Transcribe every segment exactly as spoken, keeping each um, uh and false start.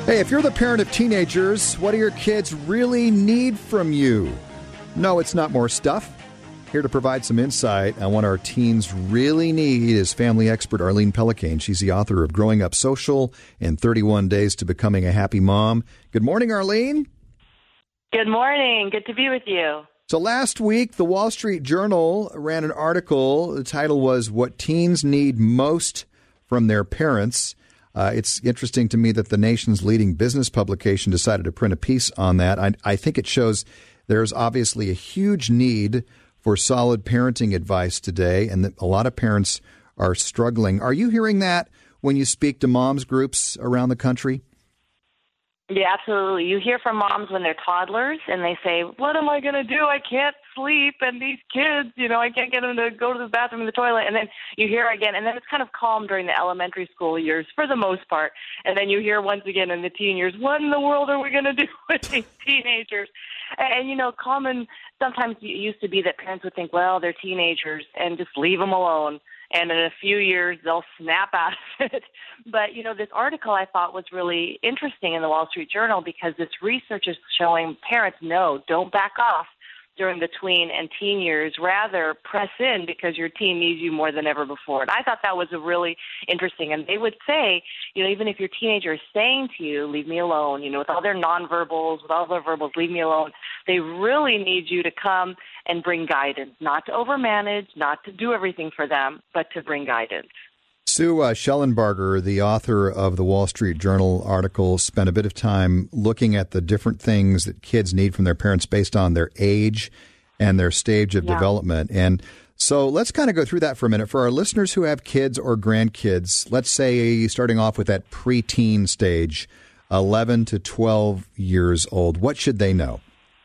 Hey, if you're the parent of teenagers, what do your kids really need from you? No, it's not more stuff. Here to provide some insight on what our teens really need is family expert Arlene Pellicane. She's the author of Growing Up Social in thirty-one Days to Becoming a Happy Mom. Good morning, Arlene. Good morning. Good to be with you. So last week, the Wall Street Journal ran an article. The title was What Teens Need Most from Their Parents. Uh, it's interesting to me that the nation's leading business publication decided to print a piece on that. I, I think it shows there's obviously a huge need for solid parenting advice today, and that a lot of parents are struggling. Are you hearing that when you speak to moms groups around the country? Yeah, absolutely. You hear from moms when they're toddlers and they say, what am I going to do? I can't sleep. And these kids, you know, I can't get them to go to the bathroom and the toilet. And then you hear again, and then it's kind of calm during the elementary school years for the most part. And then you hear once again in the teen years, what in the world are we going to do with these teenagers? And, and, you know, common sometimes it used to be that parents would think, well, they're teenagers and just leave them alone. And in a few years, they'll snap out of it. But, you know, this article I thought was really interesting in the Wall Street Journal because this research is showing parents, no, don't back off during the tween and teen years. Rather, press in because your teen needs you more than ever before. And I thought that was a really interesting. And they would say, you know, even if your teenager is saying to you, leave me alone, you know, with all their nonverbals, with all their verbals, leave me alone, they really need you to come and bring guidance, not to overmanage, not to do everything for them, but to bring guidance. Sue uh, Shellenbarger, the author of the Wall Street Journal article, spent a bit of time looking at the different things that kids need from their parents based on their age and their stage of yeah. development. And so let's kind of go through that for a minute. For our listeners who have kids or grandkids, let's say starting off with that preteen stage, eleven to twelve years old, what should they know?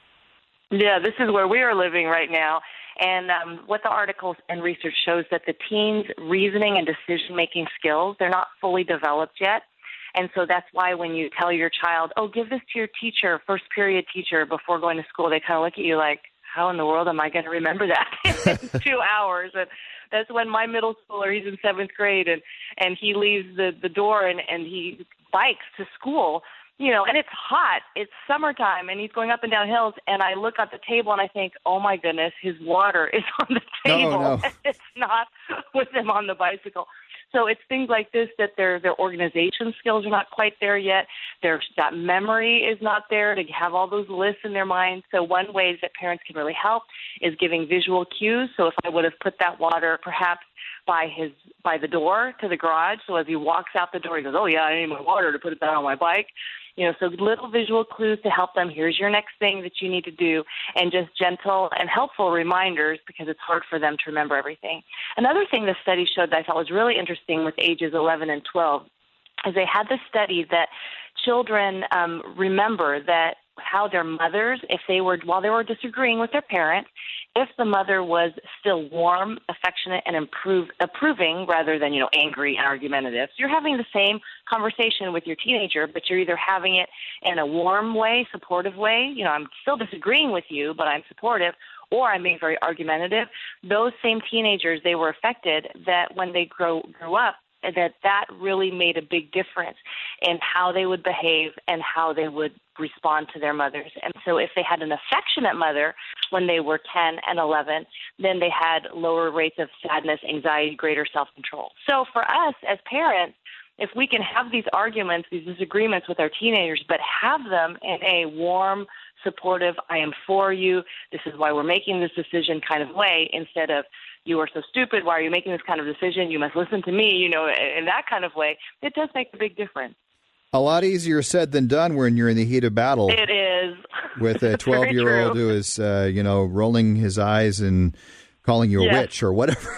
Yeah, this is where we are living right now. And um, what the articles and research shows that the teens' reasoning and decision-making skills, they're not fully developed yet. And so that's why when you tell your child, oh, give this to your teacher, first period teacher, before going to school, they kind of look at you like, how in the world am I going to remember that in two hours? And that's when my middle schooler, he's in seventh grade, and, and he leaves the, the door and, and he bikes to school. You know, and it's hot. It's summertime, and he's going up and down hills. And I look at the table, and I think, oh, my goodness, his water is on the table. No, no. It's not with him on the bicycle. So it's things like this that their their organization skills are not quite there yet. Their that memory is not there to have all those lists in their mind. So one way that parents can really help is giving visual cues. So if I would have put that water perhaps by his by the door to the garage, so as he walks out the door, he goes, oh, yeah, I need my water to put it down on my bike. You know, so little visual clues to help them. Here's your next thing that you need to do, and just gentle and helpful reminders because it's hard for them to remember everything. Another thing the study showed that I thought was really interesting with ages eleven and twelve is they had this study that children um, remember that how their mothers, if they were, while they were disagreeing with their parents, if the mother was still warm, affectionate, and improve, approving rather than, you know, angry and argumentative. So you're having the same conversation with your teenager, but you're either having it in a warm way, supportive way, you know, I'm still disagreeing with you, but I'm supportive, or I'm being very argumentative. Those same teenagers, they were affected that when they grow, grew up, that that really made a big difference in how they would behave and how they would respond to their mothers. And so if they had an affectionate mother when they were ten and eleven, then they had lower rates of sadness, anxiety, greater self-control. So for us as parents, if we can have these arguments, these disagreements with our teenagers, but have them in a warm, supportive, I am for you, this is why we're making this decision kind of way, instead of, you are so stupid, why are you making this kind of decision, you must listen to me, you know, in that kind of way, it does make a big difference. A lot easier said than done when you're in the heat of battle. It is. With a twelve-year-old who is, uh, you know, rolling his eyes and calling you a yes. witch or whatever.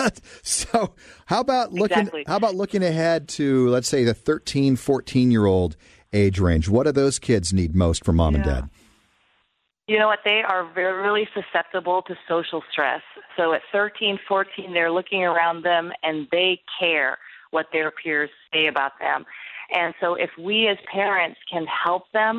So how about looking exactly. how about looking ahead to, let's say, the thirteen, fourteen-year-old age range? What do those kids need most from mom yeah. and dad? You know what? They are very, really susceptible to social stress. So at thirteen, fourteen, they're looking around them and they care what their peers say about them. And so if we as parents can help them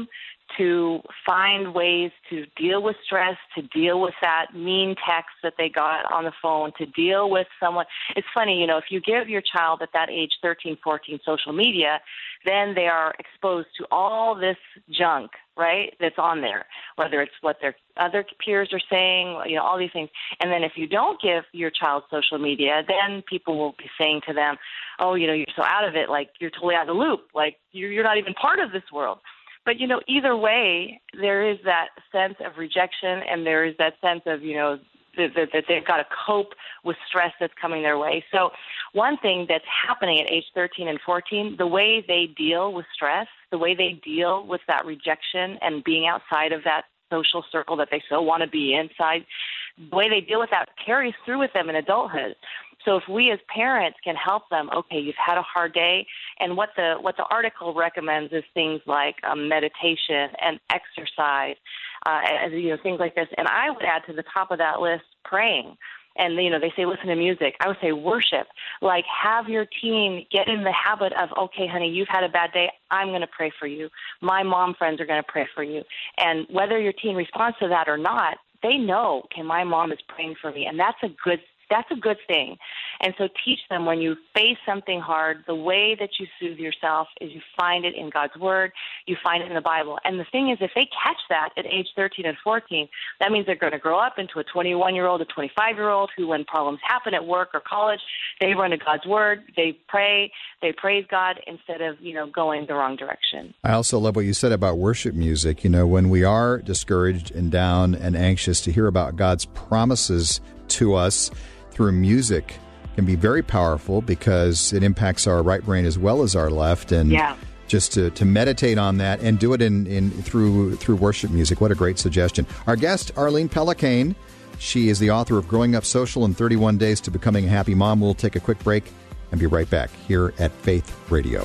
to find ways to deal with stress, to deal with that mean text that they got on the phone, to deal with someone. It's funny, you know, if you give your child at that age, thirteen, fourteen, social media, then they are exposed to all this junk, right, that's on there, whether it's what their other peers are saying, you know, all these things. And then if you don't give your child social media, then people will be saying to them, oh, you know, you're so out of it, like you're totally out of the loop, like you're, you're not even part of this world. But, you know, either way, there is that sense of rejection, and there is that sense of, you know, that, that, that they've got to cope with stress that's coming their way. So one thing that's happening at age thirteen and fourteen, the way they deal with stress, the way they deal with that rejection and being outside of that social circle that they so want to be inside, the way they deal with that carries through with them in adulthood. So if we as parents can help them, okay, you've had a hard day, and what the what the article recommends is things like um, meditation and exercise, uh, and, you know, things like this. And I would add to the top of that list praying. And, you know, they say listen to music. I would say worship. Like, have your teen get in the habit of, okay, honey, you've had a bad day. I'm going to pray for you. My mom friends are going to pray for you. And whether your teen responds to that or not, they know, okay, my mom is praying for me. And that's a good That's a good thing. And so teach them when you face something hard, the way that you soothe yourself is you find it in God's Word, you find it in the Bible. And the thing is, if they catch that at age thirteen and fourteen, that means they're going to grow up into a twenty-one-year-old, a twenty-five-year-old who, when problems happen at work or college, they run to God's Word, they pray, they praise God instead of, you know, going the wrong direction. I also love what you said about worship music. You know, when we are discouraged and down and anxious, to hear about God's promises to us through music can be very powerful because it impacts our right brain as well as our left. And yeah. just to, to meditate on that and do it in, in through through worship music. What a great suggestion. Our guest, Arlene Pellicane, she is the author of Growing Up Social in thirty-one Days to Becoming a Happy Mom. We'll take a quick break and be right back here at Faith Radio.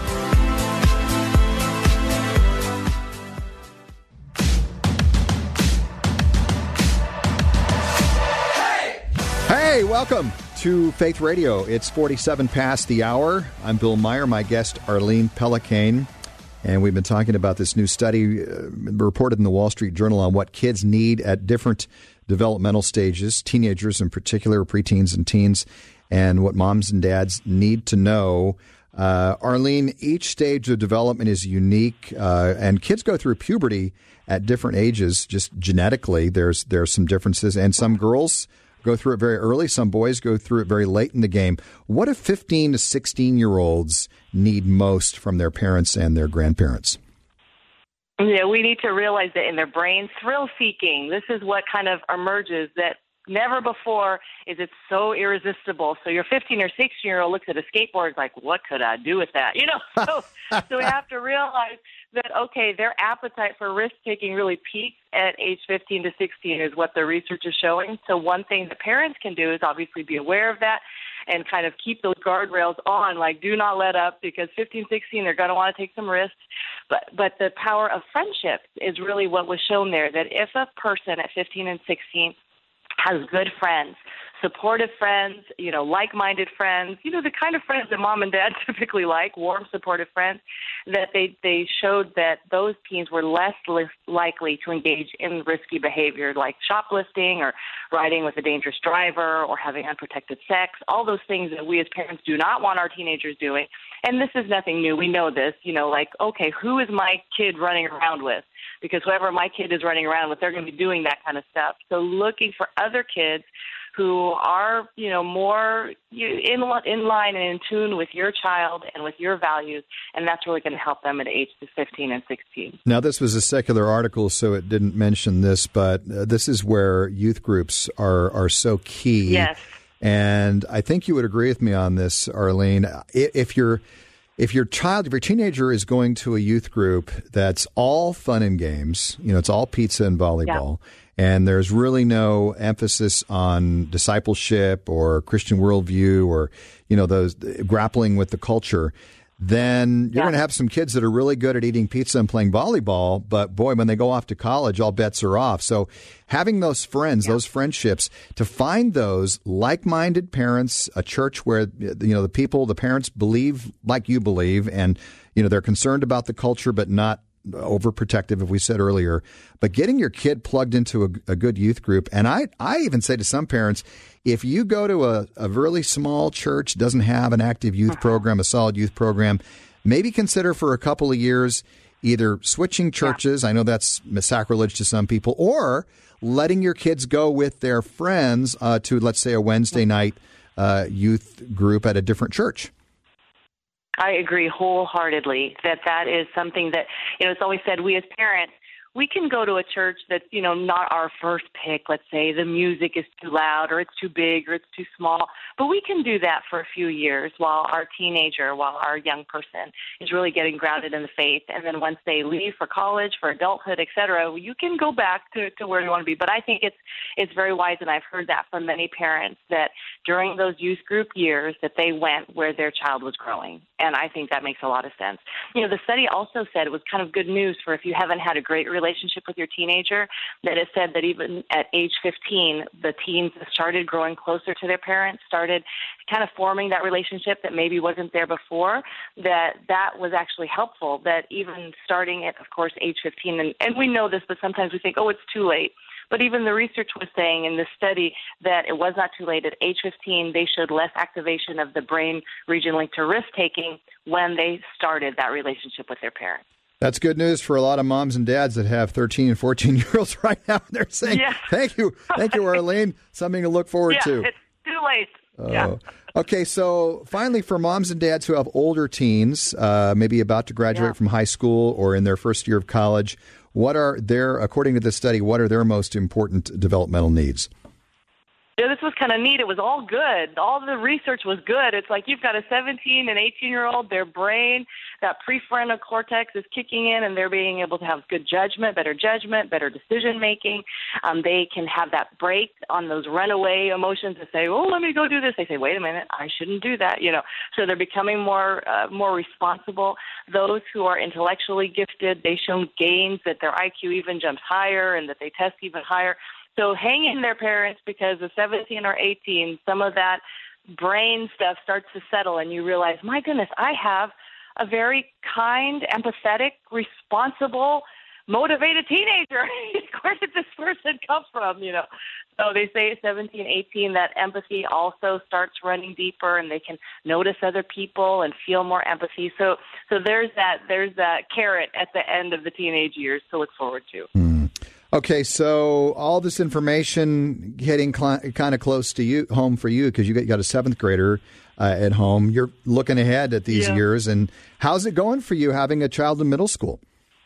Hey, welcome to Faith Radio. It's forty-seven past the hour. I'm Bill Meyer, my guest, Arlene Pellicane, and we've been talking about this new study uh, reported in the Wall Street Journal on what kids need at different developmental stages, teenagers in particular, preteens and teens, and what moms and dads need to know. Uh, Arlene, each stage of development is unique, uh, and kids go through puberty at different ages, just genetically. There's, there's some differences, and some girls go through it very early. Some boys go through it very late in the game. What do fifteen to sixteen-year-olds need most from their parents and their grandparents? Yeah, we need to realize that in their brains, thrill-seeking, this is what kind of emerges, that never before is it so irresistible. So your fifteen or sixteen-year-old looks at a skateboard and is like, what could I do with that? You know, so, so we have to realize that, okay, their appetite for risk-taking really peaks at age fifteen to sixteen is what the research is showing. So one thing the parents can do is obviously be aware of that and kind of keep those guardrails on, like do not let up, because fifteen, sixteen, they're going to want to take some risks. But but the power of friendship is really what was shown there, that if a person at fifteen and sixteen has good friends, supportive friends, you know, like-minded friends, you know, the kind of friends that mom and dad typically like, warm, supportive friends, that they, they showed that those teens were less li- likely to engage in risky behavior like shoplifting or riding with a dangerous driver or having unprotected sex, all those things that we as parents do not want our teenagers doing. And this is nothing new. We know this, you know, like, okay, who is my kid running around with? Because whoever my kid is running around with, they're going to be doing that kind of stuff. So looking for other kids who are, you know, more in, in line and in tune with your child and with your values, and that's really going to help them at age fifteen and sixteen. Now, this was a secular article, so it didn't mention this, but uh, this is where youth groups are, are so key. Yes. And I think you would agree with me on this, Arlene. If you're If your child, if your teenager is going to a youth group that's all fun and games, you know, it's all pizza and volleyball, yeah. and there's really no emphasis on discipleship or Christian worldview or, you know, those grappling with the culture, then you're yeah. going to have some kids that are really good at eating pizza and playing volleyball. But boy, when they go off to college, all bets are off. So having those friends, yeah. those friendships, to find those like-minded parents, a church where, you know, the people, the parents believe like you believe, and, you know, they're concerned about the culture, but not overprotective, as we said earlier, but getting your kid plugged into a, a good youth group. And I, I even say to some parents, if you go to a, a really small church, doesn't have an active youth program, a solid youth program, maybe consider for a couple of years either switching churches. Yeah. I know that's sacrilege to some people, or letting your kids go with their friends uh, to, let's say, a Wednesday night uh, youth group at a different church. I agree wholeheartedly that that is something that, you know, it's always said we as parents, we can go to a church that's, you know, not our first pick. Let's say the music is too loud or it's too big or it's too small. But we can do that for a few years while our teenager, while our young person is really getting grounded in the faith. And then once they leave for college, for adulthood, et cetera, you can go back to, to where you want to be. But I think it's it's very wise, and I've heard that from many parents, that during those youth group years that they went where their child was growing. And I think that makes a lot of sense. You know, the study also said it was kind of good news for if you haven't had a great relationship with your teenager, that it said that even at age fifteen, the teens started growing closer to their parents, started kind of forming that relationship that maybe wasn't there before, that that was actually helpful, that even starting at, of course, age fifteen, and, and we know this, but sometimes we think, oh, it's too late. But even the research was saying in this study that it was not too late. At age fifteen, they showed less activation of the brain region linked to risk-taking when they started that relationship with their parents. That's good news for a lot of moms and dads that have thirteen and fourteen-year-olds right now. They're saying, yeah. thank you, thank you, Arlene, something to look forward yeah, to. It's too late. Oh. Yeah. Okay, so finally, for moms and dads who have older teens, uh, maybe about to graduate yeah. from high school or in their first year of college, what are their, according to this study, what are their most important developmental needs? Yeah, this was kind of neat. It was all good. All the research was good. It's like you've got a seventeen and eighteen-year-old, their brain, that prefrontal cortex is kicking in, and they're being able to have good judgment, better judgment, better decision-making. Um, they can have that break on those runaway emotions and say, oh, let me go do this. They say, wait a minute, I shouldn't do that, you know. So they're becoming more uh, more responsible. Those who are intellectually gifted, they show gains that their I Q even jumps higher and that they test even higher. So hang in there, parents, because at seventeen or eighteen, some of that brain stuff starts to settle, and you realize, my goodness, I have a very kind, empathetic, responsible, motivated teenager. Where did this person come from, you know? So they say at seventeen, eighteen, that empathy also starts running deeper, and they can notice other people and feel more empathy. So so there's that there's that carrot at the end of the teenage years to look forward to. Mm. Okay, so all this information hitting cl- kind of close to you, home for you, because you got, you got a seventh grader uh, at home. You're looking ahead at these yeah. years, and how's it going for you having a child in middle school?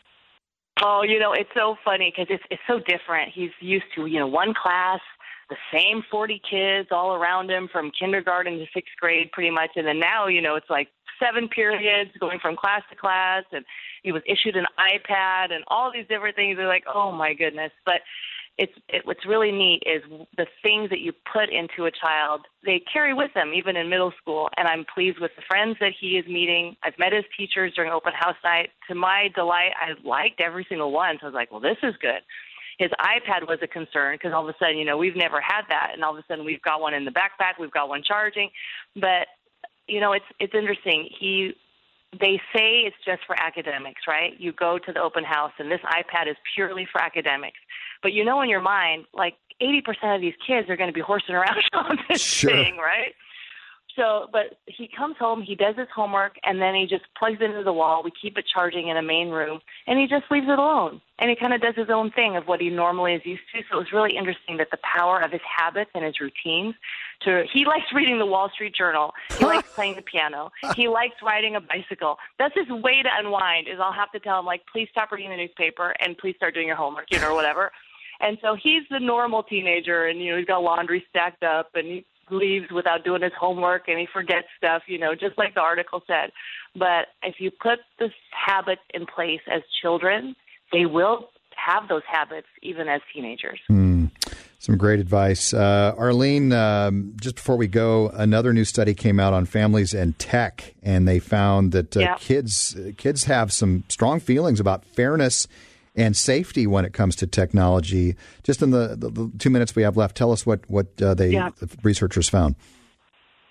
Oh, you know, it's so funny because it's it's so different. He's used to, you know, one class, the same forty kids all around him from kindergarten to sixth grade pretty much, and then now, you know, it's like seven periods going from class to class, and he was issued an iPad and all these different things. They're like, oh my goodness. But it's it, what's really neat is the things that you put into a child, they carry with them even in middle school. And I'm pleased with the friends that he is meeting. I've met his teachers during open house night. To my delight, I liked every single one. So I was like, well, this is good. His iPad was a concern because all of a sudden, you know, we've never had that. And all of a sudden we've got one in the backpack. We've got one charging. But you know, it's it's interesting. He, they say it's just for academics, right? You go to the open house, and this iPad is purely for academics. But you know in your mind, like eighty percent of these kids are going to be horsing around on this sure. thing, right? So, but he comes home, he does his homework, and then he just plugs it into the wall. We keep it charging in a main room, and he just leaves it alone. And he kind of does his own thing of what he normally is used to. So it was really interesting that the power of his habits and his routines. To he likes reading the Wall Street Journal. He likes playing the piano. He likes riding a bicycle. That's his way to unwind. Is I'll have to tell him, like, please stop reading the newspaper and please start doing your homework, you know, or whatever. And so he's the normal teenager, and you know he's got laundry stacked up, and he leaves without doing his homework, and he forgets stuff, you know, just like the article said. But if you put this habits in place as children, they will have those habits even as teenagers. Mm, some great advice. Uh, Arlene, um, just before we go, another new study came out on families and tech, and they found that uh, yeah. kids kids have some strong feelings about fairness and safety when it comes to technology. Just in the, the, the two minutes we have left, tell us what, what uh, they yeah. the researchers found.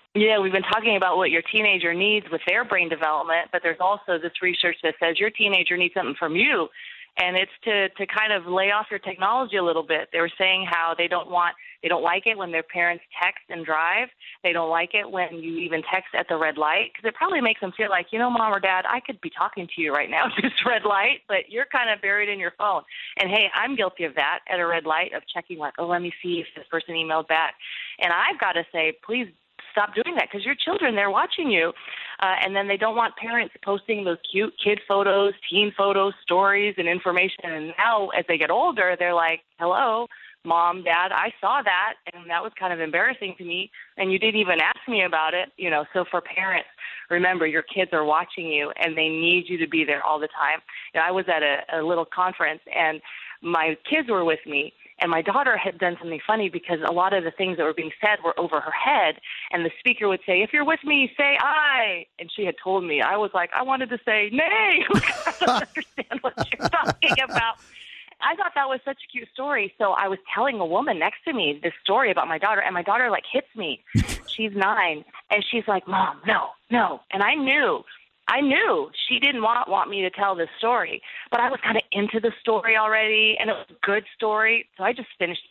Yeah, we've been talking about what your teenager needs with their brain development, but there's also this research that says your teenager needs something from you, and it's to, to kind of lay off your technology a little bit. They were saying how they don't want, they don't like it when their parents text and drive. They don't like it when you even text at the red light, because it probably makes them feel like, you know, Mom or Dad, I could be talking to you right now at this red light, but you're kind of buried in your phone. And hey, I'm guilty of that at a red light, of checking like, oh, let me see if this person emailed back. And I've got to say, please stop doing that, because your children, they're watching you. Uh, and then they don't want parents posting those cute kid photos, teen photos, stories, and information. And now as they get older, they're like, hello, Mom, Dad, I saw that, and that was kind of embarrassing to me, and you didn't even ask me about it. You know, so for parents, remember, your kids are watching you, and they need you to be there all the time. You know, I was at a, a little conference, and my kids were with me, and my daughter had done something funny, because a lot of the things that were being said were over her head, and the speaker would say, if you're with me, say I. And she had told me. I was like, I wanted to say nay. I don't understand what you're talking about. I thought that was such a cute story. So I was telling a woman next to me this story about my daughter, and my daughter, like, hits me. She's nine, and she's like, Mom, no, no. And I knew. I knew she didn't want, want me to tell this story, but I was kind of into the story already, and it was a good story, so I just finished.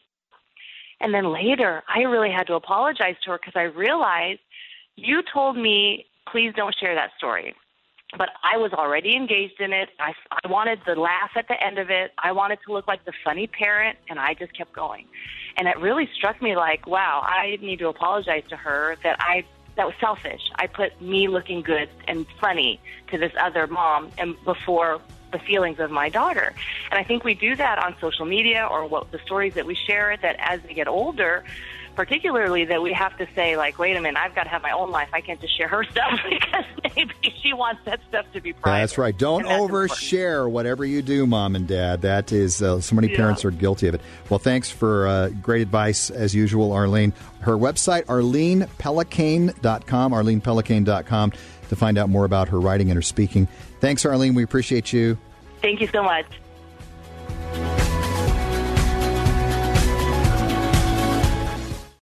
And then later, I really had to apologize to her, because I realized, you told me, please don't share that story. But I was already engaged in it. I, I wanted the laugh at the end of it. I wanted to look like the funny parent, and I just kept going. And it really struck me like, wow, I need to apologize to her that I that was selfish. I put me looking good and funny to this other mom and before the feelings of my daughter. And I think we do that on social media, or what the stories that we share, that as they get older, particularly, that we have to say, like, wait a minute, I've got to have my own life. I can't just share her stuff, because maybe she wants that stuff to be private. That's right. Don't overshare important. Whatever you do, Mom and Dad. That is, uh, so many parents yeah. are guilty of it. Well, thanks for uh, great advice, as usual, Arlene. Her website, arlene pellicane dot com, arlene pellicane dot com, to find out more about her writing and her speaking. Thanks, Arlene. We appreciate you. Thank you so much.